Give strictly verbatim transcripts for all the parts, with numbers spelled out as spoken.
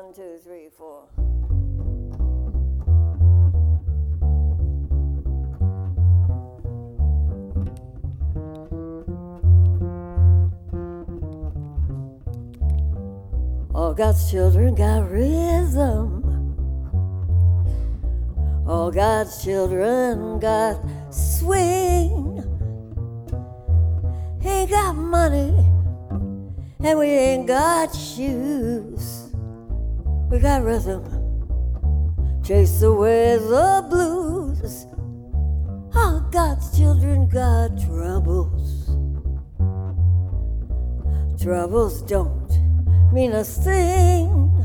One, two, three, four. All God's children got rhythm. All God's children got swing. Ain't got money, and we ain't got shoes. We got rhythm, chase away the blues. All God's children got troubles. Troubles don't mean a thing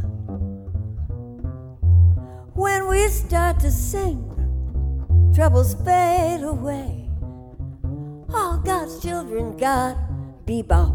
when we start to sing. Troubles fade away. All God's children got bebop.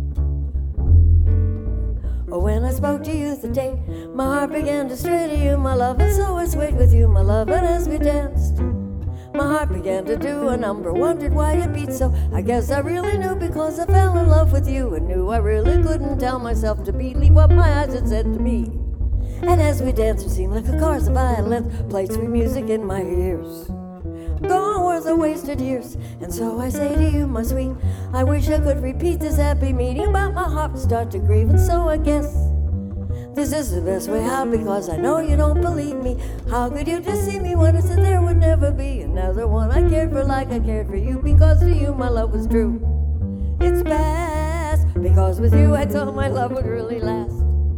Oh, when I spoke to you the day my heart began to stray to you, my love, and so I swayed with you, my love, and as we danced my heart began to do a number, wondered why it beat so. I guess I really knew because I fell in love with you and knew I really couldn't tell myself to believe what my eyes had said to me. And as we danced, it seemed like a chorus of violins played sweet music in my ears. Gone were the wasted years, and so I say to you, my sweet, I wish I could repeat this happy meeting, but my heart would start to grieve, and so I guess this is the best way out, because I know you don't believe me. How could you deceive me when I said there would never be another one I cared for like I cared for you? Because to you my love was true. It's past, because with you I thought my love would really last.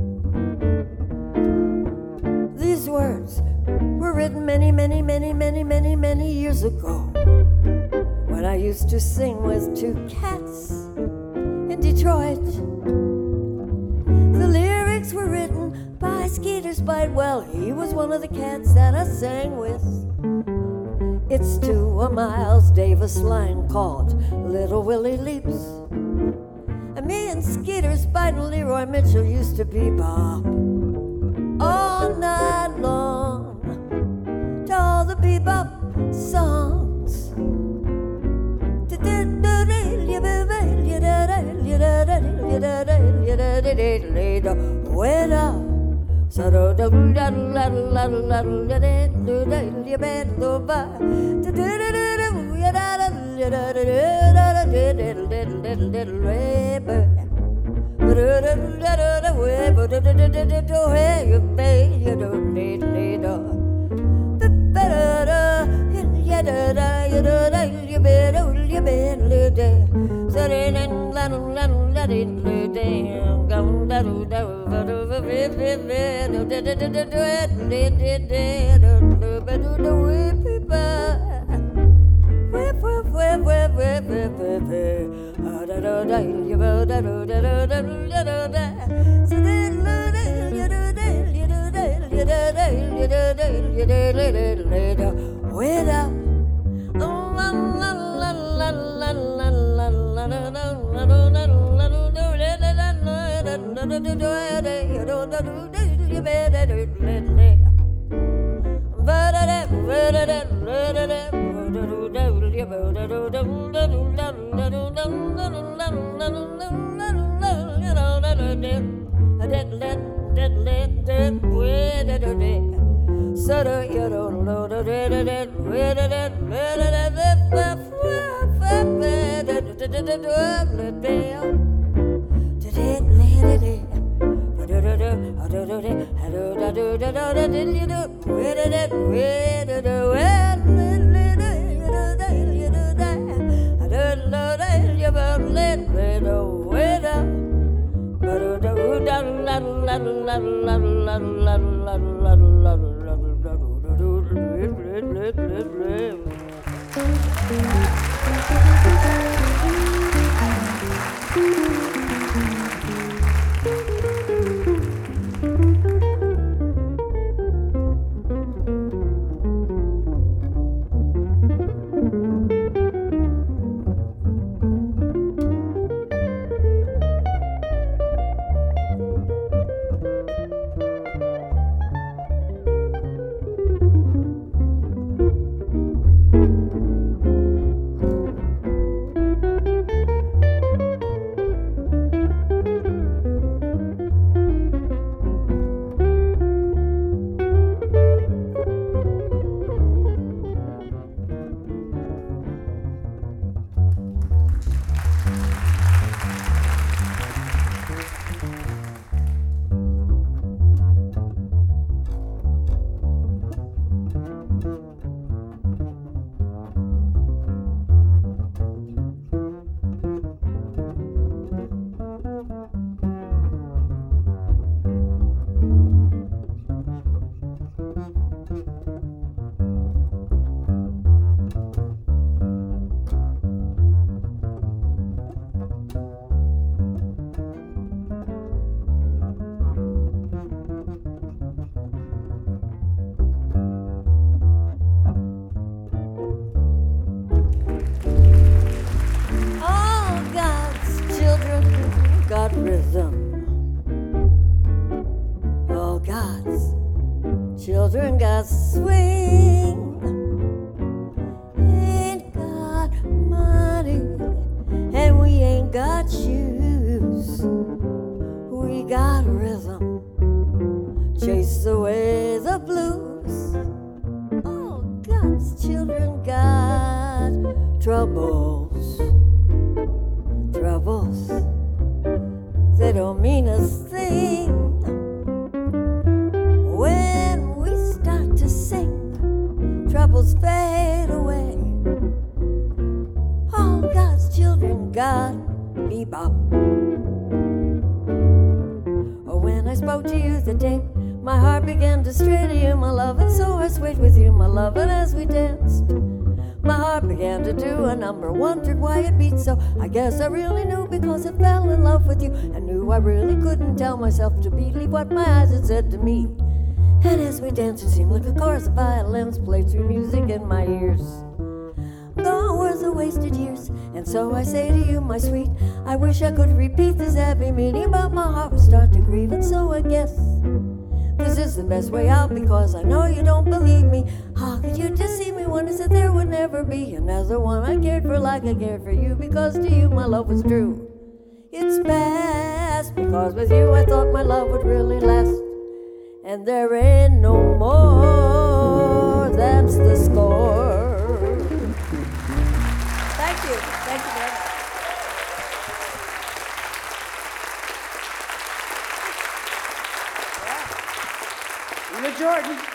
These words were written many, many, many, many, many, many years ago, when I used to sing with two cats in Detroit. The lyrics were written by Skeeter Spite. Well, he was one of the cats that I sang with. It's to a Miles Davis line called Little Willie Leaps. And me and Skeeter Spite and Leroy Mitchell used to bebop all night long to all the bebop songs. Wait up, so do do da la la la la la do da you bet do ba do do do do ya da da da da da da da da da Wait up. God's children got swing. Ain't got money, and we ain't got shoes. We got rhythm, chase away the blues. All God's children got troubles, troubles. They don't mean a thing. When we start to sing, troubles fade away. All God's children got bebop. Oh, when I spoke to you the day my heart began to stray to you, my love, and so I swayed with you, my love, and as we danced, my heart began to do a number, wondered why it beat so. I guess I really knew because I fell in love with you. I knew I really couldn't tell myself to believe what my eyes had said to me. And as we danced, it seemed like a chorus of violins played through music in my ears. Gone were the wasted years, and so I say to you, my sweet, I wish I could repeat this happy meeting, but my heart would start to grieve, and so I guess this is the best way out, because I know you don't believe me. How could you deceive me when I said there would never be another one I cared for like I cared for you? Because to you my love was true. It's past, because with you I thought my love would really last. And there ain't no more, that's the score. Thank you, thank you very much. Una Jordan.